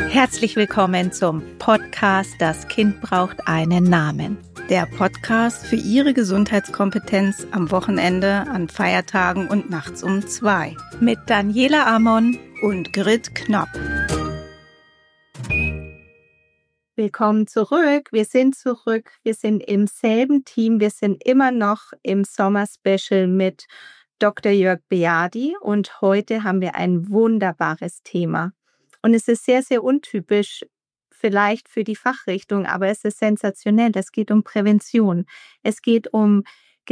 Herzlich willkommen zum Podcast Das Kind braucht einen Namen. Der Podcast für Ihre Gesundheitskompetenz am Wochenende, an Feiertagen und nachts um 2. Mit Daniela Amon und Grit Knopp. Willkommen zurück. Wir sind zurück. Wir sind im selben Team. Wir sind immer noch im Sommer-Special mit Dr. Jörg Beardi und heute haben wir ein wunderbares Thema. Und es ist sehr, sehr untypisch vielleicht für die Fachrichtung, aber es ist sensationell. Es geht um Prävention. Es geht um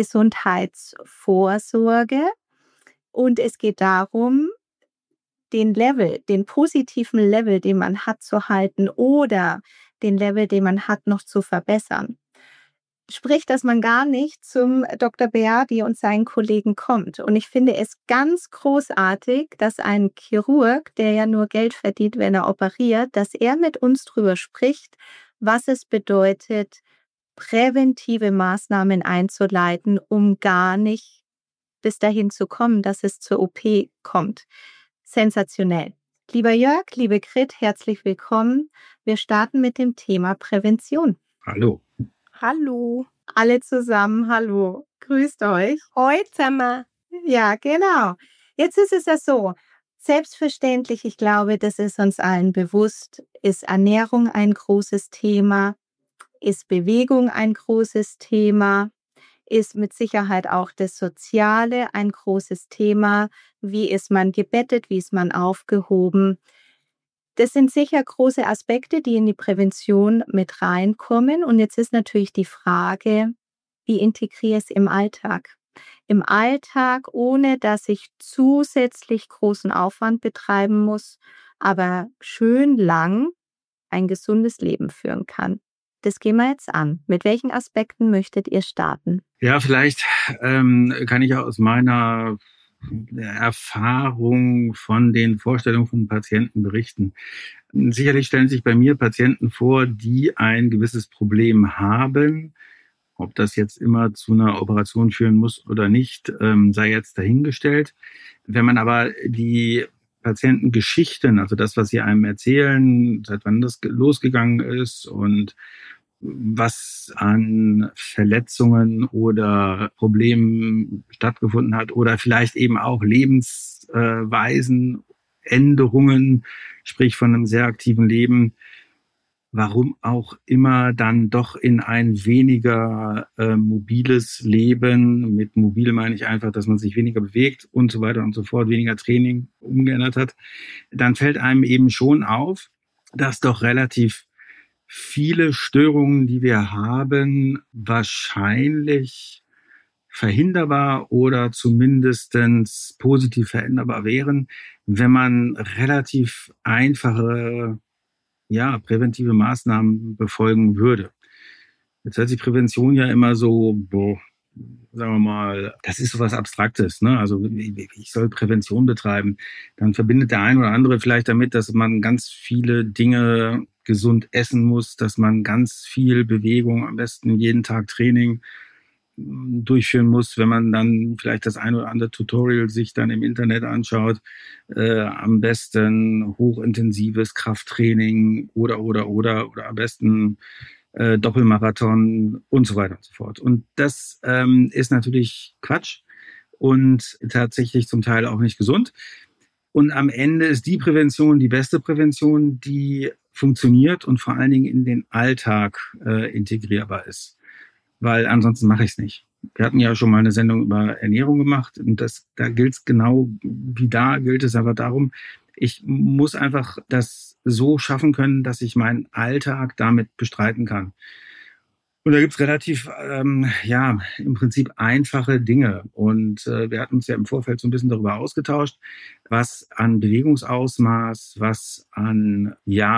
Gesundheitsvorsorge und es geht darum, den positiven Level, den man hat, zu halten oder den Level, den man hat, noch zu verbessern. Sprich, dass man gar nicht zum Dr. Beardi und seinen Kollegen kommt. Und ich finde es ganz großartig, dass ein Chirurg, der ja nur Geld verdient, wenn er operiert, dass er mit uns drüber spricht, was es bedeutet, präventive Maßnahmen einzuleiten, um gar nicht bis dahin zu kommen, dass es zur OP kommt. Sensationell. Lieber Jörg, liebe Grit, herzlich willkommen. Wir starten mit dem Thema Prävention. Hallo. Hallo. Alle zusammen, hallo. Grüßt euch. Hoi zusammen. Ja, genau. Jetzt ist es ja so, selbstverständlich, ich glaube, das ist uns allen bewusst, ist Ernährung ein großes Thema, ist Bewegung ein großes Thema, ist mit Sicherheit auch das Soziale ein großes Thema. Wie ist man gebettet, wie ist man aufgehoben? Das sind sicher große Aspekte, die in die Prävention mit reinkommen. Und jetzt ist natürlich die Frage, wie integriere ich es im Alltag? Im Alltag, ohne dass ich zusätzlich großen Aufwand betreiben muss, aber schön lang ein gesundes Leben führen kann. Das gehen wir jetzt an. Mit welchen Aspekten möchtet ihr starten? Ja, vielleicht kann ich aus meiner Erfahrung von den Vorstellungen von Patienten berichten. Sicherlich stellen sich bei mir Patienten vor, die ein gewisses Problem haben. Ob das jetzt immer zu einer Operation führen muss oder nicht, sei jetzt dahingestellt. Wenn man aber die Patientengeschichten, also das, was sie einem erzählen, seit wann das losgegangen ist und was an Verletzungen oder Problemen stattgefunden hat oder vielleicht eben auch Lebensweisen, Änderungen, sprich von einem sehr aktiven Leben, warum auch immer dann doch in ein weniger mobiles Leben, mit mobil meine ich einfach, dass man sich weniger bewegt und so weiter und so fort, weniger Training umgeändert hat, dann fällt einem eben schon auf, dass doch relativ viele Störungen, die wir haben, wahrscheinlich verhinderbar oder zumindestens positiv veränderbar wären, wenn man relativ einfache, präventive Maßnahmen befolgen würde. Jetzt hört sich Prävention ja immer so, sagen wir mal, das ist so was Abstraktes, ne? Also ich soll Prävention betreiben. Dann verbindet der ein oder andere vielleicht damit, dass man ganz viele Dinge gesund essen muss, dass man ganz viel Bewegung, am besten jeden Tag Training durchführen muss, wenn man dann vielleicht das ein oder andere Tutorial sich dann im Internet anschaut, am besten hochintensives Krafttraining oder am besten Doppelmarathon und so weiter und so fort. Und das ist natürlich Quatsch und tatsächlich zum Teil auch nicht gesund. Und am Ende ist die Prävention die beste Prävention, die funktioniert und vor allen Dingen in den Alltag integrierbar ist. Weil ansonsten mache ich es nicht. Wir hatten ja schon mal eine Sendung über Ernährung gemacht und da gilt es genau wie da, gilt es aber darum, ich muss einfach das so schaffen können, dass ich meinen Alltag damit bestreiten kann. Und da gibt's relativ, im Prinzip einfache Dinge. Und wir hatten uns ja im Vorfeld so ein bisschen darüber ausgetauscht, was an Bewegungsausmaß, was an,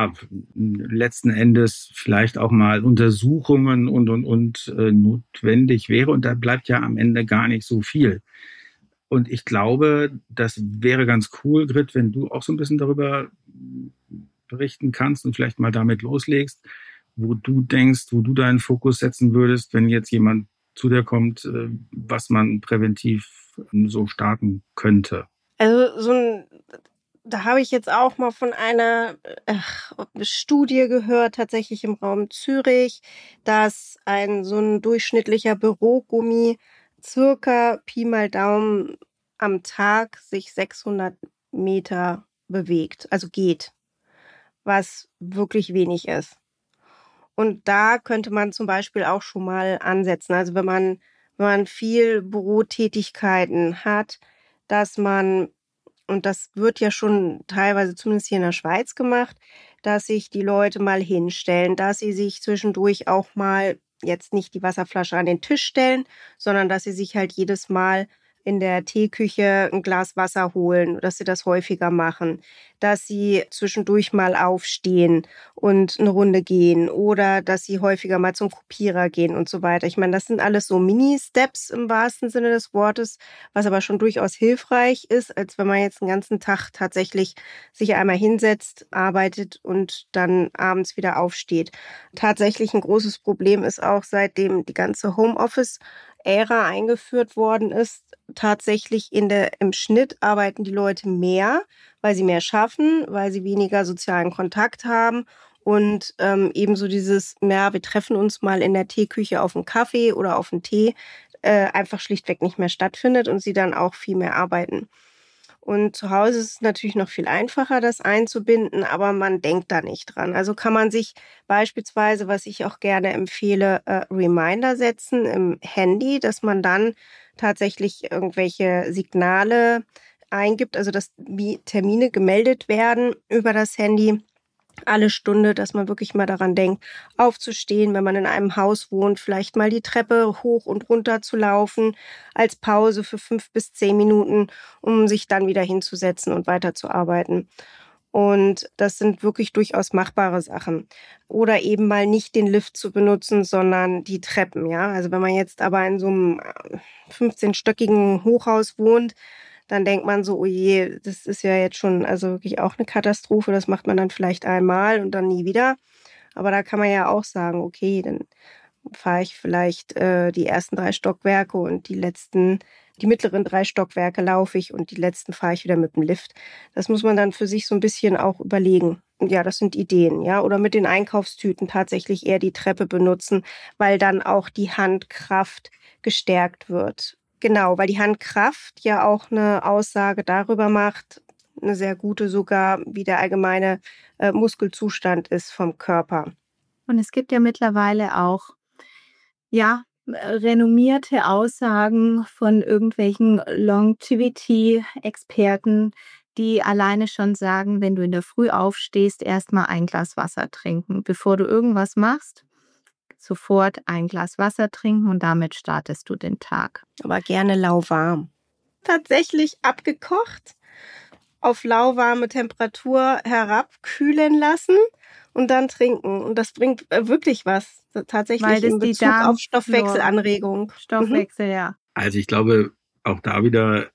letzten Endes vielleicht auch mal Untersuchungen und notwendig wäre. Und da bleibt ja am Ende gar nicht so viel. Und ich glaube, das wäre ganz cool, Grit, wenn du auch so ein bisschen darüber berichten kannst und vielleicht mal damit loslegst, wo du denkst, wo du deinen Fokus setzen würdest, wenn jetzt jemand zu dir kommt, was man präventiv so starten könnte. Also so ein Da habe ich jetzt auch mal von einer Studie gehört, tatsächlich im Raum Zürich, dass so ein durchschnittlicher Bürogummi circa Pi mal Daumen am Tag sich 600 Meter bewegt, also geht, was wirklich wenig ist. Und da könnte man zum Beispiel auch schon mal ansetzen. Also wenn man viel Bürotätigkeiten hat, dass man, und das wird ja schon teilweise zumindest hier in der Schweiz gemacht, dass sich die Leute mal hinstellen, dass sie sich zwischendurch auch mal jetzt nicht die Wasserflasche an den Tisch stellen, sondern dass sie sich halt jedes Mal in der Teeküche ein Glas Wasser holen, dass sie das häufiger machen, dass sie zwischendurch mal aufstehen und eine Runde gehen oder dass sie häufiger mal zum Kopierer gehen und so weiter. Ich meine, das sind alles so Mini-Steps im wahrsten Sinne des Wortes, was aber schon durchaus hilfreich ist, als wenn man jetzt den ganzen Tag tatsächlich sich einmal hinsetzt, arbeitet und dann abends wieder aufsteht. Tatsächlich ein großes Problem ist auch, seitdem die ganze Homeoffice-Ära eingeführt worden ist, tatsächlich im Schnitt arbeiten die Leute mehr, weil sie mehr schaffen, weil sie weniger sozialen Kontakt haben und ebenso dieses, ja, wir treffen uns mal in der Teeküche auf einen Kaffee oder auf einen Tee, einfach schlichtweg nicht mehr stattfindet und sie dann auch viel mehr arbeiten. Und zu Hause ist es natürlich noch viel einfacher, das einzubinden, aber man denkt da nicht dran. Also kann man sich beispielsweise, was ich auch gerne empfehle, Reminder setzen im Handy, dass man dann tatsächlich irgendwelche Signale eingibt, also dass Termine gemeldet werden über das Handy alle Stunde, dass man wirklich mal daran denkt, aufzustehen, wenn man in einem Haus wohnt, vielleicht mal die Treppe hoch und runter zu laufen, als Pause für 5 bis 10 Minuten, um sich dann wieder hinzusetzen und weiterzuarbeiten. Und das sind wirklich durchaus machbare Sachen. Oder eben mal nicht den Lift zu benutzen, sondern die Treppen, ja. Also wenn man jetzt aber in so einem 15-stöckigen Hochhaus wohnt, dann denkt man so, oh je, das ist ja jetzt schon also wirklich auch eine Katastrophe. Das macht man dann vielleicht einmal und dann nie wieder. Aber da kann man ja auch sagen, okay, dann fahre ich vielleicht die ersten 3 Stockwerke und die mittleren 3 Stockwerke laufe ich und die letzten fahre ich wieder mit dem Lift. Das muss man dann für sich so ein bisschen auch überlegen. Ja, das sind Ideen, ja. Oder mit den Einkaufstüten tatsächlich eher die Treppe benutzen, weil dann auch die Handkraft gestärkt wird. Genau, weil die Handkraft ja auch eine Aussage darüber macht, eine sehr gute sogar, wie der allgemeine Muskelzustand ist vom Körper. Und es gibt ja mittlerweile auch, ja, renommierte Aussagen von irgendwelchen Longevity-Experten, die alleine schon sagen, wenn du in der Früh aufstehst, erst mal ein Glas Wasser trinken. Bevor du irgendwas machst, sofort ein Glas Wasser trinken und damit startest du den Tag. Aber gerne lauwarm. Tatsächlich abgekocht, auf lauwarme Temperatur herabkühlen lassen und dann trinken. Und das bringt wirklich was, tatsächlich in Bezug auf Stoffwechselanregung. Stoffwechsel, ja. Also ich glaube, auch da wieder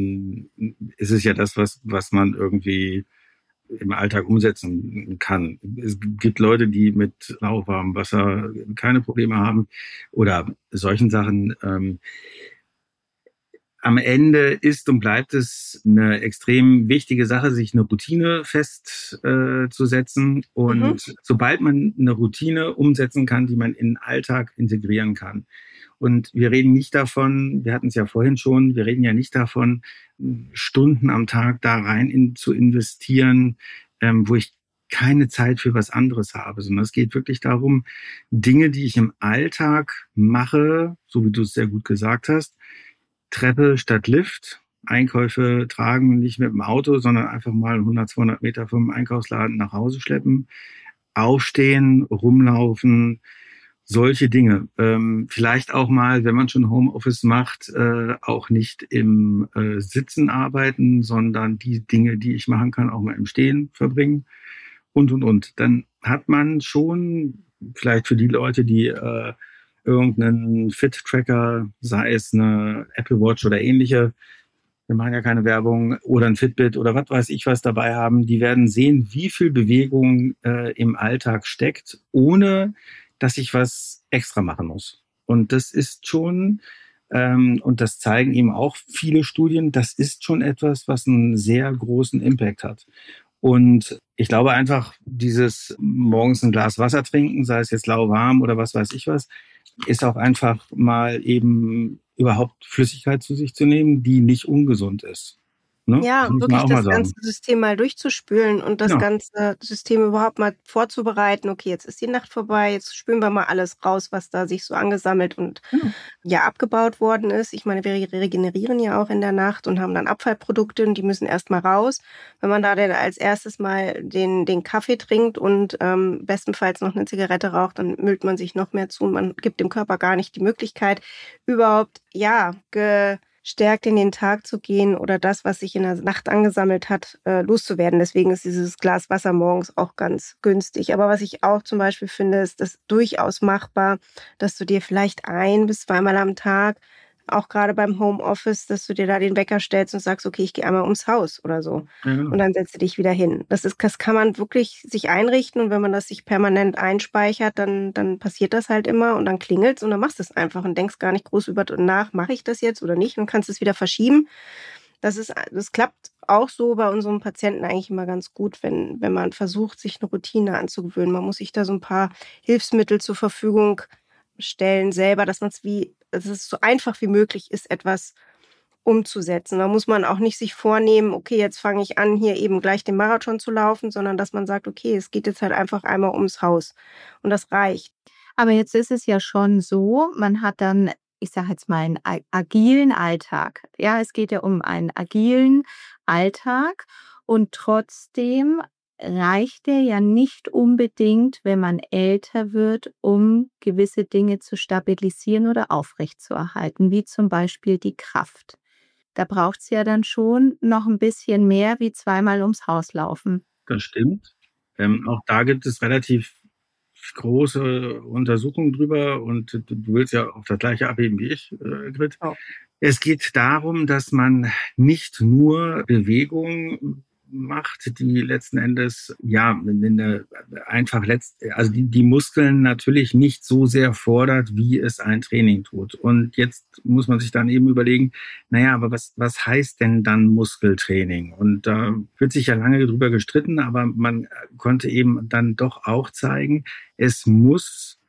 ist es ja das, was man irgendwie im Alltag umsetzen kann. Es gibt Leute, die mit lauwarmem Wasser keine Probleme haben oder solchen Sachen. Am Ende ist und bleibt es eine extrem wichtige Sache, sich eine Routine festzusetzen. Und sobald man eine Routine umsetzen kann, die man in den Alltag integrieren kann. Und wir reden nicht davon, wir hatten es ja vorhin schon, wir reden ja nicht davon, Stunden am Tag da rein zu investieren, wo ich keine Zeit für was anderes habe, sondern es geht wirklich darum, Dinge, die ich im Alltag mache, so wie du es sehr gut gesagt hast, Treppe statt Lift, Einkäufe tragen, nicht mit dem Auto, sondern einfach mal 100, 200 Meter vom Einkaufsladen nach Hause schleppen, aufstehen, rumlaufen, solche Dinge. Vielleicht auch mal, wenn man schon Homeoffice macht, auch nicht im Sitzen arbeiten, sondern die Dinge, die ich machen kann, auch mal im Stehen verbringen und. Dann hat man schon vielleicht für die Leute, die irgendeinen Fit-Tracker, sei es eine Apple Watch oder ähnliche, wir machen ja keine Werbung, oder ein Fitbit oder was weiß ich was dabei haben, die werden sehen, wie viel Bewegung im Alltag steckt, ohne dass ich was extra machen muss. Und das ist schon Und das zeigen eben auch viele Studien. Das ist schon etwas, was einen sehr großen Impact hat. Und ich glaube einfach, dieses morgens ein Glas Wasser trinken, sei es jetzt lauwarm oder was weiß ich was, ist auch einfach mal eben überhaupt Flüssigkeit zu sich zu nehmen, die nicht ungesund ist. Ne? Ja, Das muss man wirklich auch mal das sagen. ganze System mal durchzuspülen und das Ja. ganze System überhaupt mal vorzubereiten. Okay, jetzt ist die Nacht vorbei, jetzt spülen wir mal alles raus, was da sich so angesammelt und abgebaut worden ist. Ich meine, wir regenerieren ja auch in der Nacht und haben dann Abfallprodukte und die müssen erst mal raus. Wenn man da dann als erstes mal den Kaffee trinkt und bestenfalls noch eine Zigarette raucht, dann müllt man sich noch mehr zu und man gibt dem Körper gar nicht die Möglichkeit, überhaupt, gestärkt in den Tag zu gehen oder das, was sich in der Nacht angesammelt hat, loszuwerden. Deswegen ist dieses Glas Wasser morgens auch ganz günstig. Aber was ich auch zum Beispiel finde, ist das durchaus machbar, dass du dir vielleicht 1- bis 2-mal am Tag, auch gerade beim Homeoffice, dass du dir da den Wecker stellst und sagst, okay, ich gehe einmal ums Haus oder so. Ja, genau. Und dann setzt du dich wieder hin. Das kann man wirklich sich einrichten und wenn man das sich permanent einspeichert, dann passiert das halt immer und dann klingelt's und dann machst du es einfach und denkst gar nicht groß nach, mache ich das jetzt oder nicht und kannst es wieder verschieben. Das klappt auch so bei unseren Patienten eigentlich immer ganz gut, wenn man versucht, sich eine Routine anzugewöhnen. Man muss sich da so ein paar Hilfsmittel zur Verfügung stellen selber, dass es so einfach wie möglich ist, etwas umzusetzen. Da muss man auch nicht sich vornehmen, okay, jetzt fange ich an, hier eben gleich den Marathon zu laufen, sondern dass man sagt, okay, es geht jetzt halt einfach einmal ums Haus und das reicht. Aber jetzt ist es ja schon so, man hat dann, ich sage jetzt mal, einen agilen Alltag. Ja, es geht ja um einen agilen Alltag und trotzdem reicht der ja nicht unbedingt, wenn man älter wird, um gewisse Dinge zu stabilisieren oder aufrechtzuerhalten, wie zum Beispiel die Kraft. Da braucht es ja dann schon noch ein bisschen mehr wie 2-mal ums Haus laufen. Das stimmt. Auch da gibt es relativ große Untersuchungen drüber und du willst ja auch das gleiche abheben wie ich, Grit. Oh. Es geht darum, dass man nicht nur Bewegung macht, die letzten Endes also die Muskeln natürlich nicht so sehr fordert, wie es ein Training tut. Und jetzt muss man sich dann eben überlegen, aber was heißt denn dann Muskeltraining? Und da wird sich ja lange drüber gestritten, aber man konnte eben dann doch auch zeigen, es muss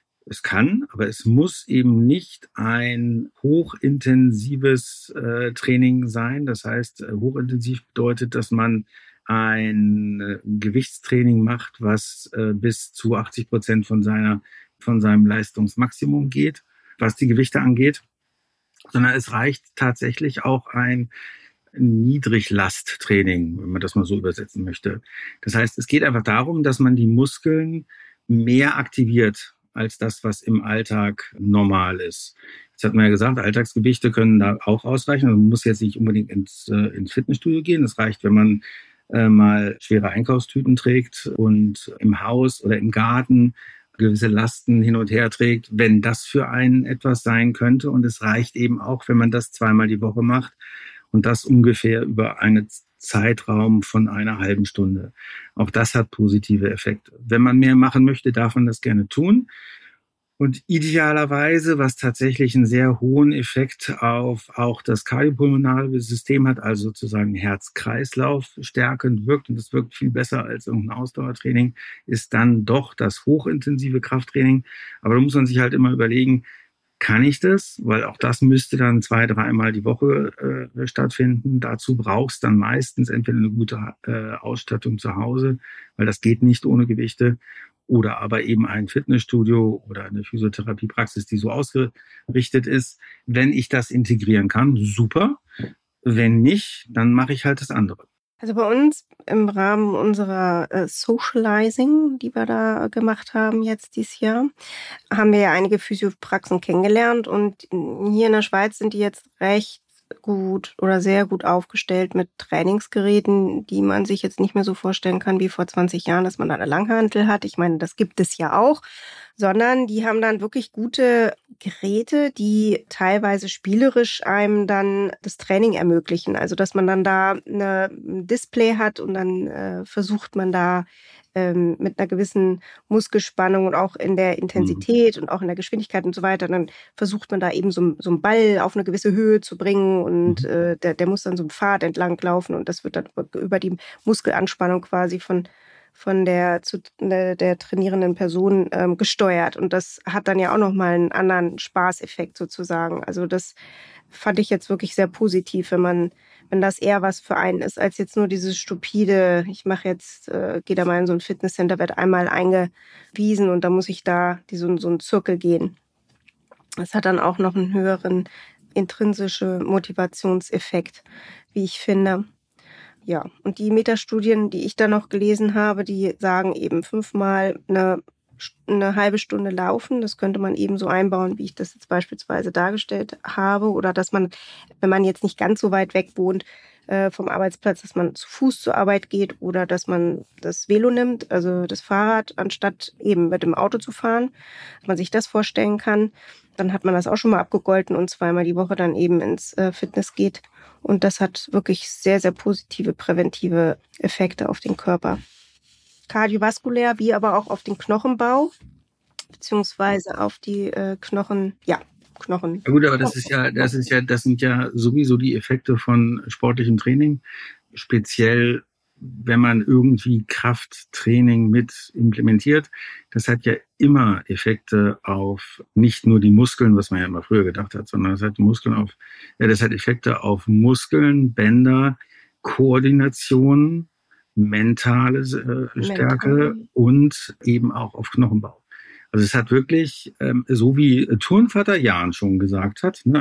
eben nicht ein hochintensives Training sein. Das heißt, hochintensiv bedeutet, dass man ein Gewichtstraining macht, was bis zu 80% von seinem Leistungsmaximum geht, was die Gewichte angeht. Sondern es reicht tatsächlich auch ein Niedriglasttraining, wenn man das mal so übersetzen möchte. Das heißt, es geht einfach darum, dass man die Muskeln mehr aktiviert als das, was im Alltag normal ist. Jetzt hat man ja gesagt, Alltagsgewichte können da auch ausreichen. Man muss jetzt nicht unbedingt ins Fitnessstudio gehen. Es reicht, wenn man mal schwere Einkaufstüten trägt und im Haus oder im Garten gewisse Lasten hin und her trägt, wenn das für einen etwas sein könnte. Und es reicht eben auch, wenn man das 2-mal die Woche macht und das ungefähr über einen Zeitraum von einer halben Stunde. Auch das hat positive Effekte. Wenn man mehr machen möchte, darf man das gerne tun. Und idealerweise, was tatsächlich einen sehr hohen Effekt auf auch das kardiopulmonale System hat, also sozusagen Herz-Kreislauf stärkend wirkt, und das wirkt viel besser als irgendein Ausdauertraining, ist dann doch das hochintensive Krafttraining. Aber da muss man sich halt immer überlegen, kann ich das? Weil auch das müsste dann 2-3-mal die Woche stattfinden. Dazu brauchst dann meistens entweder eine gute Ausstattung zu Hause, weil das geht nicht ohne Gewichte, oder aber eben ein Fitnessstudio oder eine Physiotherapiepraxis, die so ausgerichtet ist. Wenn ich das integrieren kann, super. Wenn nicht, dann mache ich halt das andere. Also bei uns im Rahmen unserer Socializing, die wir da gemacht haben jetzt dieses Jahr, haben wir ja einige Physiopraxen kennengelernt und hier in der Schweiz sind die jetzt recht gut oder sehr gut aufgestellt mit Trainingsgeräten, die man sich jetzt nicht mehr so vorstellen kann wie vor 20 Jahren, dass man da eine Langhantel hat. Ich meine, das gibt es ja auch, sondern die haben dann wirklich gute Geräte, die teilweise spielerisch einem dann das Training ermöglichen. Also dass man dann da ein Display hat und dann versucht man da mit einer gewissen Muskelspannung und auch in der Intensität und auch in der Geschwindigkeit und so weiter, dann versucht man da eben so einen Ball auf eine gewisse Höhe zu bringen und der muss dann so einen Pfad entlang laufen und das wird dann über die Muskelanspannung quasi von der trainierenden Person gesteuert. Und das hat dann ja auch nochmal einen anderen Spaßeffekt sozusagen. Also das fand ich jetzt wirklich sehr positiv, wenn das eher was für einen ist, als jetzt nur dieses stupide, ich mache jetzt, gehe da mal in so ein Fitnesscenter, werde einmal eingewiesen und dann muss ich da so einen Zirkel gehen. Das hat dann auch noch einen höheren intrinsischen Motivationseffekt, wie ich finde. Ja, und die Metastudien, die ich da noch gelesen habe, die sagen eben 5-mal eine halbe Stunde laufen. Das könnte man eben so einbauen, wie ich das jetzt beispielsweise dargestellt habe. Oder dass man, wenn man jetzt nicht ganz so weit weg wohnt vom Arbeitsplatz, dass man zu Fuß zur Arbeit geht oder dass man das Velo nimmt, also das Fahrrad, anstatt eben mit dem Auto zu fahren. Dass man sich das vorstellen kann. Dann hat man das auch schon mal abgegolten und 2-mal die Woche dann eben ins Fitness geht. Und das hat wirklich sehr, sehr positive präventive Effekte auf den Körper. Kardiovaskulär, wie aber auch auf den Knochenbau, beziehungsweise auf die Knochen. Ja gut, aber das sind ja sowieso die Effekte von sportlichem Training, speziell wenn man irgendwie Krafttraining mit implementiert. Das hat ja immer Effekte auf nicht nur die Muskeln, was man ja immer früher gedacht hat, sondern das hat Effekte auf Muskeln, Bänder, Koordination, mentale Stärke und eben auch auf Knochenbau. Also es hat wirklich, so wie Turnvater Jahn schon gesagt hat, ne,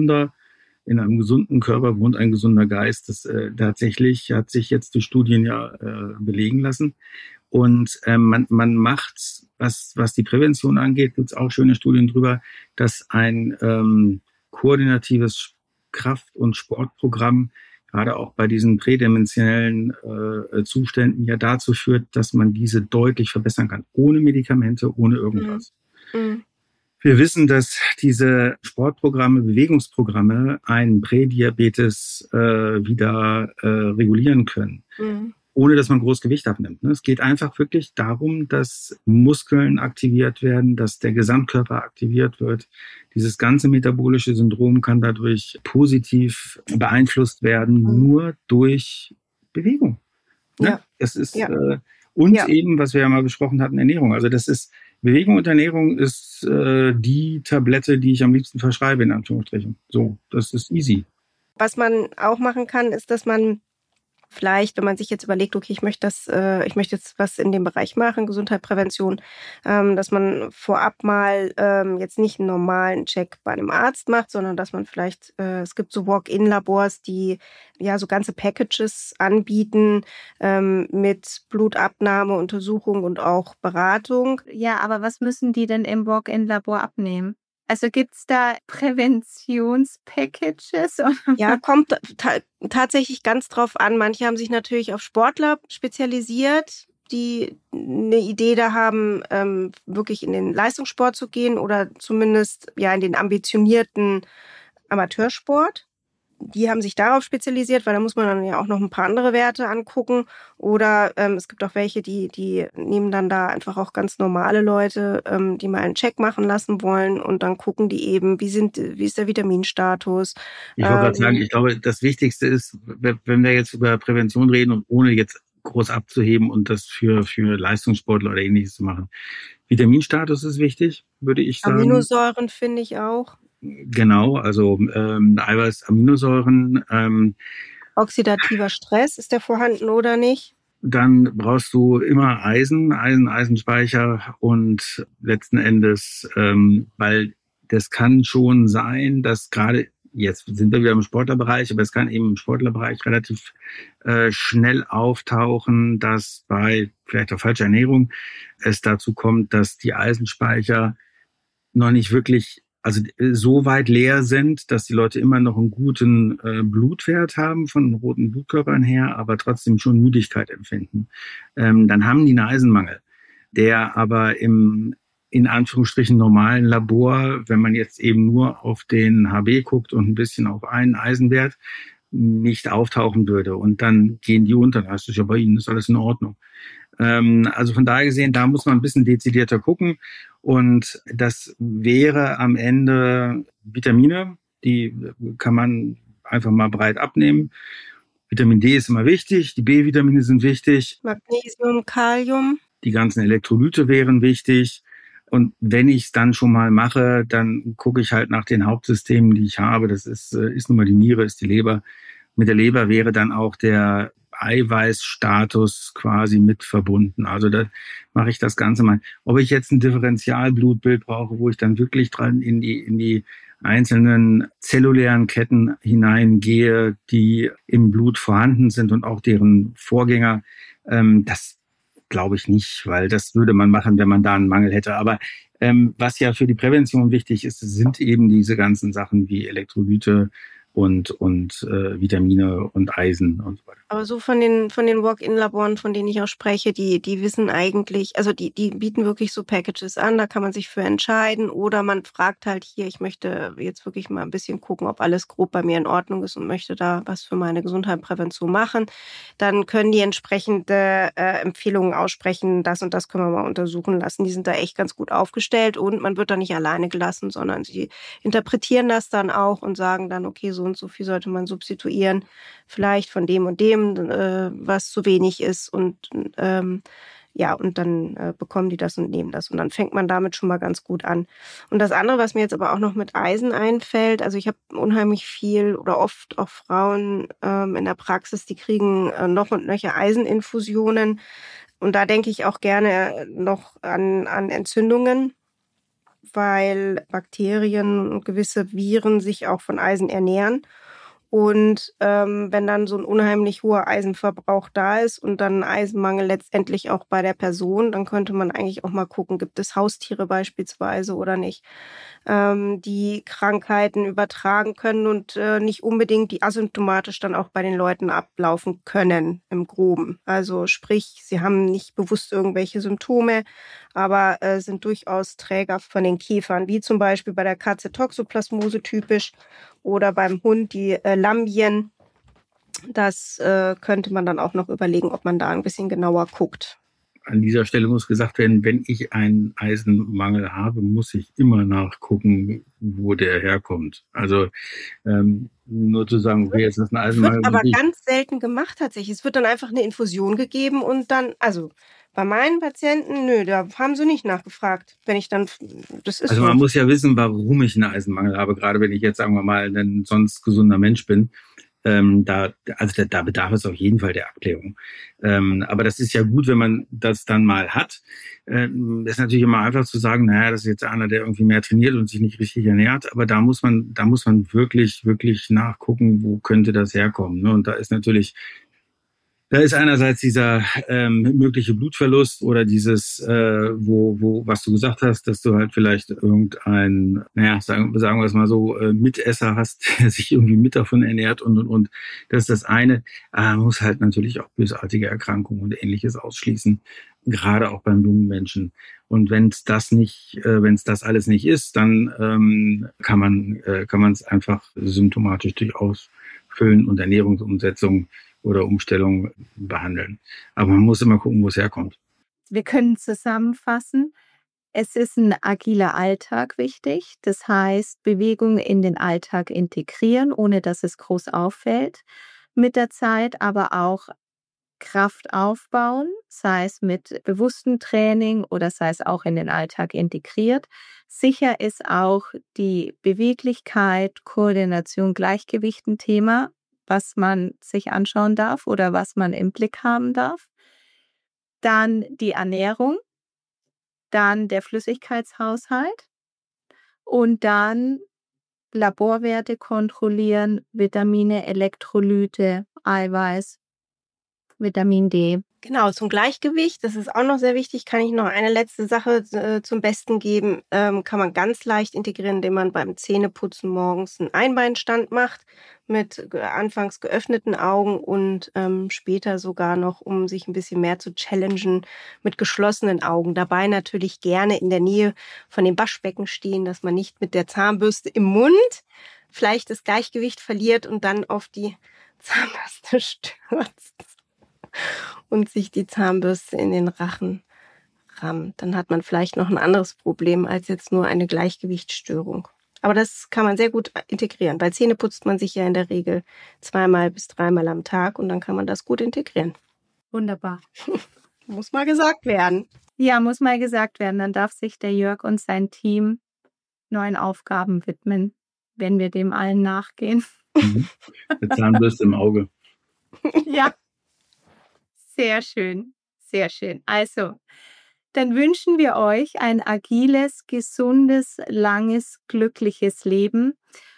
in einem gesunden Körper wohnt ein gesunder Geist. Das tatsächlich hat sich jetzt durch Studien ja belegen lassen. Und man macht, was die Prävention angeht, gibt es auch schöne Studien drüber, dass ein koordinatives Kraft- und Sportprogramm gerade auch bei diesen prädimensionellen Zuständen ja dazu führt, dass man diese deutlich verbessern kann, ohne Medikamente, ohne irgendwas. Mhm. Wir wissen, dass diese Sportprogramme, Bewegungsprogramme einen Prädiabetes wieder regulieren können, ohne dass man groß Gewicht abnimmt. Es geht einfach wirklich darum, dass Muskeln aktiviert werden, dass der Gesamtkörper aktiviert wird. Dieses ganze metabolische Syndrom kann dadurch positiv beeinflusst werden, nur durch Bewegung. Ja. Das ist eben, was wir ja mal besprochen hatten, Ernährung. Also das ist Bewegung und Ernährung ist die Tablette, die ich am liebsten verschreibe, in Anführungsstrichen. So, das ist easy. Was man auch machen kann, ist, dass man vielleicht, wenn man sich jetzt überlegt, okay, ich möchte jetzt was in dem Bereich machen, Gesundheit, Prävention, dass man vorab mal jetzt nicht einen normalen Check bei einem Arzt macht, sondern dass man vielleicht, es gibt so Walk-in-Labors, die ja so ganze Packages anbieten mit Blutabnahme, Untersuchung und auch Beratung. Ja, aber was müssen die denn im Walk-in-Labor abnehmen? Also gibt's da Präventionspackages? Ja, kommt tatsächlich ganz drauf an. Manche haben sich natürlich auf Sportler spezialisiert, die eine Idee da haben, wirklich in den Leistungssport zu gehen oder zumindest ja in den ambitionierten Amateursport. Die haben sich darauf spezialisiert, weil da muss man dann ja auch noch ein paar andere Werte angucken. Oder es gibt auch welche, die nehmen dann da einfach auch ganz normale Leute, die mal einen Check machen lassen wollen und dann gucken die eben, wie ist der Vitaminstatus. Ich wollte gerade sagen, ich glaube, das Wichtigste ist, wenn wir jetzt über Prävention reden und ohne jetzt groß abzuheben und das für Leistungssportler oder Ähnliches zu machen. Vitaminstatus ist wichtig, würde ich sagen. Aminosäuren finde ich auch. Genau, also Eiweiß, Aminosäuren. Oxidativer Stress, ist der vorhanden oder nicht? Dann brauchst du immer Eisenspeicher und letzten Endes, weil das kann schon sein, dass gerade, jetzt sind wir wieder im Sportlerbereich, aber es kann eben im Sportlerbereich relativ schnell auftauchen, dass bei vielleicht auch falscher Ernährung es dazu kommt, dass die Eisenspeicher noch nicht wirklich so weit leer sind, dass die Leute immer noch einen guten Blutwert haben von roten Blutkörpern her, aber trotzdem schon Müdigkeit empfinden. Dann haben die einen Eisenmangel, der aber im in Anführungsstrichen normalen Labor, wenn man jetzt eben nur auf den HB guckt und ein bisschen auf einen Eisenwert, nicht auftauchen würde. Und dann gehen die unter. Dann heißt es ja, bei Ihnen ist alles in Ordnung. Also von daher gesehen, da muss man ein bisschen dezidierter gucken. Und das wäre am Ende Vitamine, die kann man einfach mal breit abnehmen. Vitamin D ist immer wichtig, die B-Vitamine sind wichtig. Magnesium, Kalium. Die ganzen Elektrolyte wären wichtig. Und wenn ich es dann schon mal mache, dann gucke ich halt nach den Hauptsystemen, die ich habe. Das ist nun mal die Niere, ist die Leber. Mit der Leber wäre dann auch der Eiweißstatus quasi mit verbunden. Also da mache ich das Ganze mal. Ob ich jetzt ein Differentialblutbild brauche, wo ich dann wirklich dran in die einzelnen zellulären Ketten hineingehe, die im Blut vorhanden sind und auch deren Vorgänger, das glaube ich nicht, weil das würde man machen, wenn man da einen Mangel hätte. Aber was ja für die Prävention wichtig ist, sind eben diese ganzen Sachen wie Elektrolyte und Vitamine und Eisen und so weiter. Aber so von den Walk-in-Laboren, von denen ich auch spreche, die wissen eigentlich, also die bieten wirklich so Packages an, da kann man sich für entscheiden oder man fragt halt hier, ich möchte jetzt wirklich mal ein bisschen gucken, ob alles grob bei mir in Ordnung ist und möchte da was für meine Gesundheitsprävention machen. Dann können die entsprechende Empfehlungen aussprechen, das und das können wir mal untersuchen lassen. Die sind da echt ganz gut aufgestellt und man wird da nicht alleine gelassen, sondern sie interpretieren das dann auch und sagen dann, okay, so und so viel sollte man substituieren, vielleicht von dem und dem, was zu wenig ist und ja, und dann bekommen die das und nehmen das und dann fängt man damit schon mal ganz gut an. Und das andere, was mir jetzt aber auch noch mit Eisen einfällt, also ich habe unheimlich viel oder oft auch Frauen in der Praxis, die kriegen noch und nöcher Eiseninfusionen und da denke ich auch gerne noch an Entzündungen, weil Bakterien und gewisse Viren sich auch von Eisen ernähren. Und wenn dann so ein unheimlich hoher Eisenverbrauch da ist und dann Eisenmangel letztendlich auch bei der Person, dann könnte man eigentlich auch mal gucken, gibt es Haustiere beispielsweise oder nicht, die Krankheiten übertragen können und nicht unbedingt die asymptomatisch dann auch bei den Leuten ablaufen können im Groben. Also sprich, sie haben nicht bewusst irgendwelche Symptome, aber sind durchaus Träger von den Käfern, wie zum Beispiel bei der Katze Toxoplasmose typisch oder beim Hund die Lambien. Das könnte man dann auch noch überlegen, ob man da ein bisschen genauer guckt. An dieser Stelle muss gesagt werden, wenn ich einen Eisenmangel habe, muss ich immer nachgucken, wo der herkommt. Also nur zu sagen, okay, jetzt ist ein Eisenmangel. Wird aber ganz selten gemacht tatsächlich. Es wird dann einfach eine Infusion gegeben und dann, also bei meinen Patienten, nö, da haben sie nicht nachgefragt. Wenn ich dann, das ist also so. Man muss ja wissen, warum ich einen Eisenmangel habe, gerade wenn ich jetzt, sagen wir mal, ein sonst gesunder Mensch bin. Da bedarf es auf jeden Fall der Abklärung. Aber das ist ja gut, wenn man das dann mal hat. Ist natürlich immer einfach zu sagen, naja, das ist jetzt einer, der irgendwie mehr trainiert und sich nicht richtig ernährt. Aber da muss man wirklich, wirklich nachgucken, wo könnte das herkommen. Ne? Und da ist einerseits dieser mögliche Blutverlust oder dieses, was du gesagt hast, dass du halt vielleicht irgendein, sagen wir es mal so, Mitesser hast, der sich irgendwie mit davon ernährt und das ist das eine. Man muss halt natürlich auch bösartige Erkrankungen und Ähnliches ausschließen, gerade auch beim jungen Menschen. Und wenn es das alles nicht ist, dann kann man es einfach symptomatisch durch Ausfüllen und Ernährungsumsetzung oder Umstellung behandeln. Aber man muss immer gucken, wo es herkommt. Wir können zusammenfassen, es ist ein agiler Alltag wichtig. Das heißt, Bewegung in den Alltag integrieren, ohne dass es groß auffällt. Mit der Zeit aber auch Kraft aufbauen, sei es mit bewusstem Training oder sei es auch in den Alltag integriert. Sicher ist auch die Beweglichkeit, Koordination, Gleichgewicht ein Thema, was man sich anschauen darf oder was man im Blick haben darf. Dann die Ernährung, dann der Flüssigkeitshaushalt und dann Laborwerte kontrollieren, Vitamine, Elektrolyte, Eiweiß, Vitamin D. Genau, zum Gleichgewicht, das ist auch noch sehr wichtig, kann ich noch eine letzte Sache zum Besten geben, kann man ganz leicht integrieren, indem man beim Zähneputzen morgens einen Einbeinstand macht mit anfangs geöffneten Augen und später sogar noch, um sich ein bisschen mehr zu challengen, mit geschlossenen Augen. Dabei natürlich gerne in der Nähe von dem Waschbecken stehen, dass man nicht mit der Zahnbürste im Mund vielleicht das Gleichgewicht verliert und dann auf die Zahnbürste stürzt und sich die Zahnbürste in den Rachen rammt. Dann hat man vielleicht noch ein anderes Problem als jetzt nur eine Gleichgewichtsstörung. Aber das kann man sehr gut integrieren, weil Zähne putzt man sich ja in der Regel 2 bis 3 am Tag und dann kann man das gut integrieren. Wunderbar. Muss mal gesagt werden. Ja, muss mal gesagt werden. Dann darf sich der Jörg und sein Team neuen Aufgaben widmen, wenn wir dem allen nachgehen. Eine Zahnbürste im Auge. Ja, sehr schön, sehr schön. Also, dann wünschen wir euch ein agiles, gesundes, langes, glückliches Leben.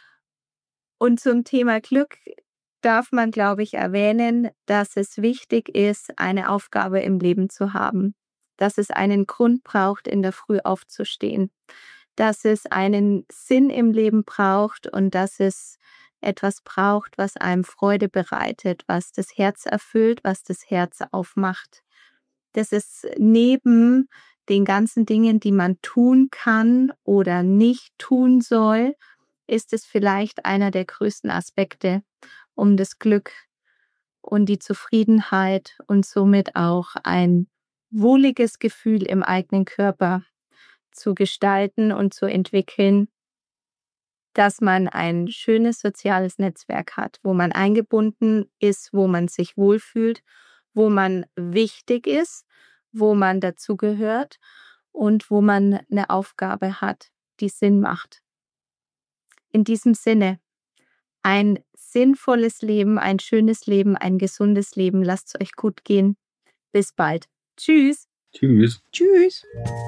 Und zum Thema Glück darf man, glaube ich, erwähnen, dass es wichtig ist, eine Aufgabe im Leben zu haben. Dass es einen Grund braucht, in der Früh aufzustehen. Dass es einen Sinn im Leben braucht und dass es etwas braucht, was einem Freude bereitet, was das Herz erfüllt, was das Herz aufmacht. Das ist neben den ganzen Dingen, die man tun kann oder nicht tun soll, ist es vielleicht einer der größten Aspekte, um das Glück und die Zufriedenheit und somit auch ein wohliges Gefühl im eigenen Körper zu gestalten und zu entwickeln, dass man ein schönes soziales Netzwerk hat, wo man eingebunden ist, wo man sich wohlfühlt, wo man wichtig ist, wo man dazugehört und wo man eine Aufgabe hat, die Sinn macht. In diesem Sinne, ein sinnvolles Leben, ein schönes Leben, ein gesundes Leben. Lasst es euch gut gehen. Bis bald. Tschüss. Tschüss. Tschüss.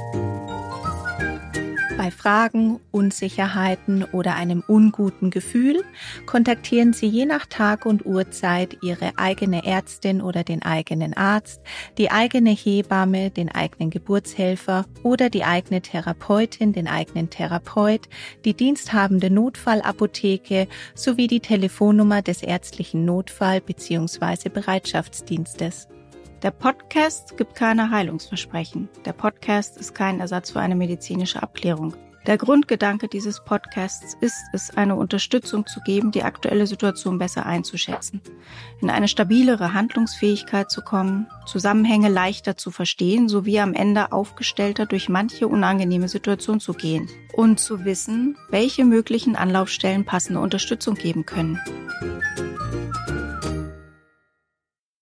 Bei Fragen, Unsicherheiten oder einem unguten Gefühl kontaktieren Sie je nach Tag und Uhrzeit Ihre eigene Ärztin oder den eigenen Arzt, die eigene Hebamme, den eigenen Geburtshelfer oder die eigene Therapeutin, den eigenen Therapeut, die diensthabende Notfallapotheke sowie die Telefonnummer des ärztlichen Notfall- bzw. Bereitschaftsdienstes. Der Podcast gibt keine Heilungsversprechen. Der Podcast ist kein Ersatz für eine medizinische Abklärung. Der Grundgedanke dieses Podcasts ist es, eine Unterstützung zu geben, die aktuelle Situation besser einzuschätzen, in eine stabilere Handlungsfähigkeit zu kommen, Zusammenhänge leichter zu verstehen, sowie am Ende aufgestellter durch manche unangenehme Situation zu gehen und zu wissen, welche möglichen Anlaufstellen passende Unterstützung geben können.